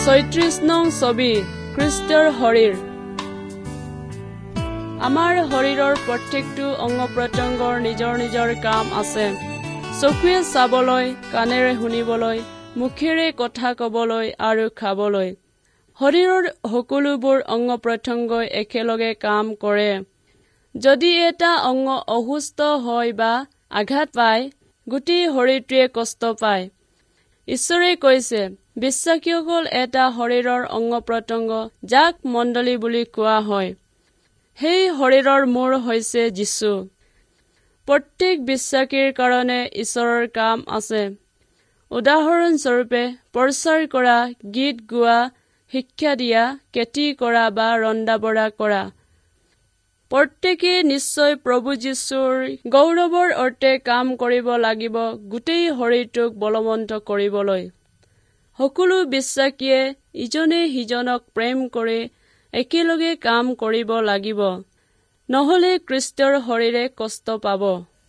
36 নং ছবি খ্ৰীষ্টৰ শৰীৰ। আমাৰ শৰীৰৰ প্ৰত্যেকটো অংগ প্ৰত্যংগৰ নিজৰ নিজৰ কাম আছে। চকুৱে চাবলৈ, কাণেৰে শুনিবলৈ, মুখেৰে কথা কবলৈ আৰু খাবলৈ। শৰীৰৰ সকলোবোৰ অংগ প্ৰত্যংগই একেলগে কাম কৰে। যদি এটা অংগ অসুস্থ হয় বা আঘাত পায়, গোটেই শৰীৰটোৱে কষ্ট পায়। ঈশ্বৰে কৈছে, বিশ্বাসীসকল এটা শৰীৰৰ অংগ প্ৰত্যংগ, যাক মণ্ডলী বুলি কোৱা হয়। সেই শৰীৰৰ মূৰ হৈছে যীশু। প্ৰত্যেক বিশ্বাসীৰ কাৰণে ঈশ্বৰৰ কাম আছে। উদাহৰণস্বৰূপে প্ৰচাৰ কৰা, গীত গোৱা, শিক্ষা দিয়া, খেতি কৰা বা ৰন্ধা বঢ়া কৰা। প্ৰত্যেকে নিশ্চয় প্ৰভু যীশুৰ গৌৰৱৰ অৰ্থে কাম কৰিব লাগিব, গোটেই শৰীৰটোক বলৱন্ত কৰিবলৈ। সকলো বিশ্বাসীয়ে ইজনে সিজনক প্ৰেম কৰি একেলগে কাম কৰিব লাগিব, নহলে খ্ৰীষ্টৰ শৰীৰে কষ্ট পাব।